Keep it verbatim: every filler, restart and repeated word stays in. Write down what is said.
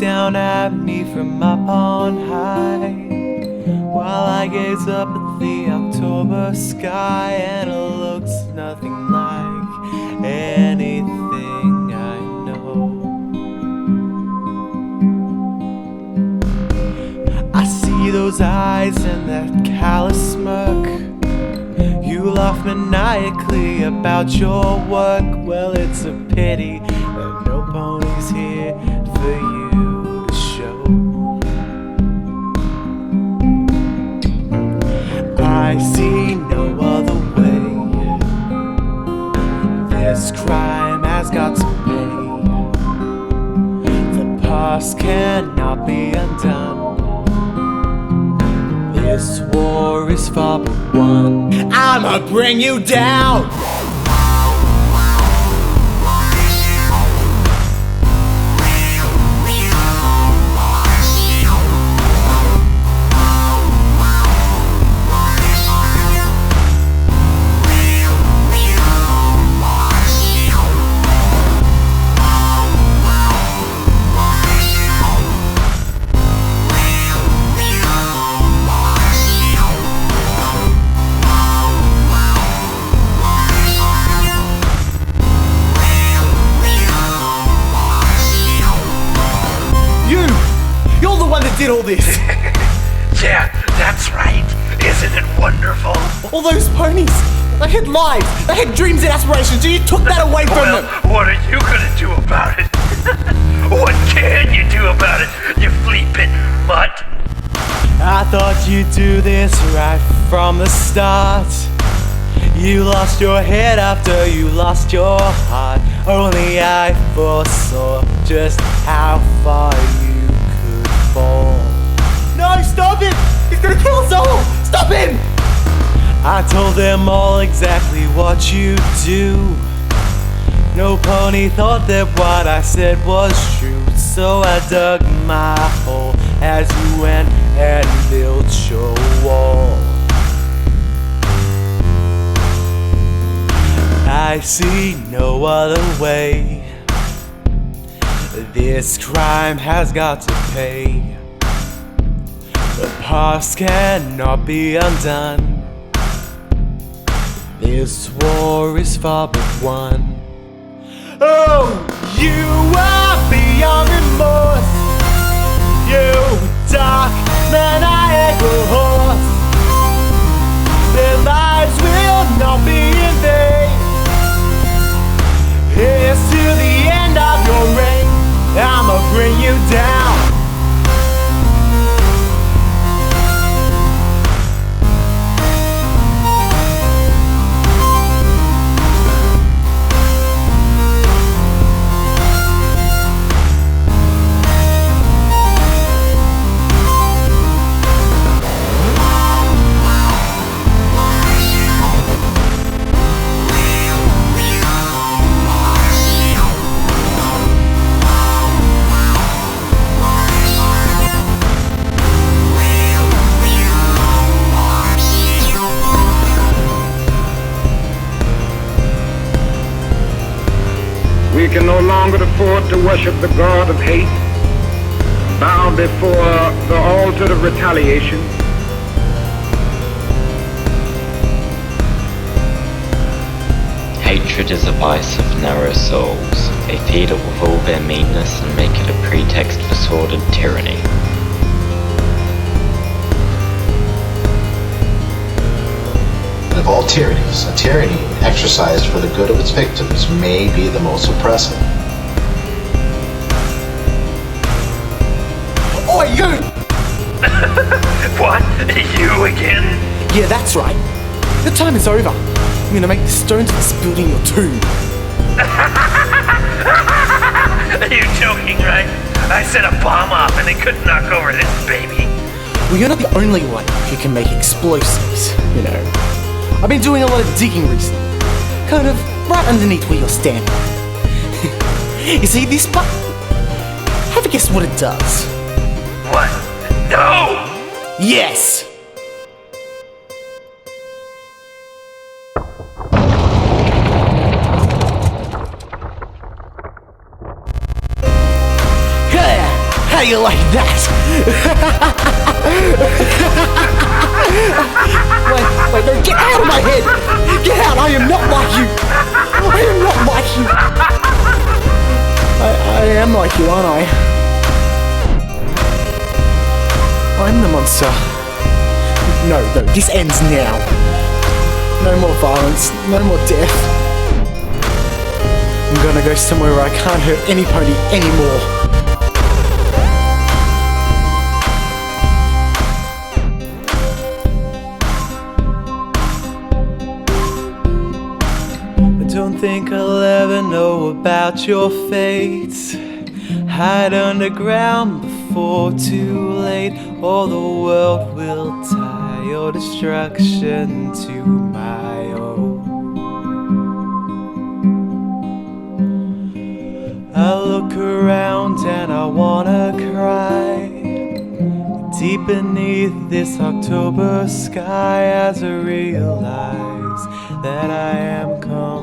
down at me from up on high, while I gaze up at the October sky, and it looks nothing like anything I know. I see those eyes and that callous smirk. You laugh maniacally about your work. Well, it's a pity that no pony's here for you to show. I see no other way. This crime has got to pay. The past cannot be undone. This war is far but won. I'ma bring you down. Did all this? Yeah, that's right. Isn't it wonderful? All those ponies, they had lives, they had dreams and aspirations, and you took that away from well, them. What are you gonna do about it? What can you do about it, you flea-bitten mutt? I thought you'd do this right from the start. You lost your head after you lost your heart. Only I foresaw just how far you fall. No, stop him! He's gonna kill us all! Stop him! I told them all exactly what you do. No pony thought that what I said was true. So I dug my hole as you went and built your wall. I see no other way. This crime has got to pay. The past cannot be undone. This war is far but won. Oh, you are beyond remorse. You dark maniacal horse. Their lives will not be in vain. Here's to the end of your reign. I'ma bring you down. We can no longer afford to worship the god of hate, bow before the altar of retaliation. Hatred is a vice of narrow souls. They feed it with all their meanness and make it a pretext for sordid tyranny. Of all tyrannies, a tyranny exercised for the good of its victims may be the most oppressive. Oi, you! What? You again? Yeah, that's right. The time is over. I'm gonna make the stones of this building your tomb. Are you joking, right? I set a bomb off and they couldn't knock over this baby. Well, you're not the only one who can make explosives, you know. I've been doing a lot of digging recently. Kind of right underneath where you're standing. You see this button? Have a guess what it does. What? No! Yes! Hey, say it like that? Wait, wait, no, get out of my head! Get out! I am not like you! I am not like you! I, I am like you, aren't I? I'm the monster. No, no, this ends now. No more violence, no more death. I'm gonna go somewhere where I can't hurt any pony anymore. I don't think I'll ever know about your fate. Hide underground before too late, or the world will tie your destruction to my own. I look around and I wanna cry, deep beneath this October sky, as I realize that I am come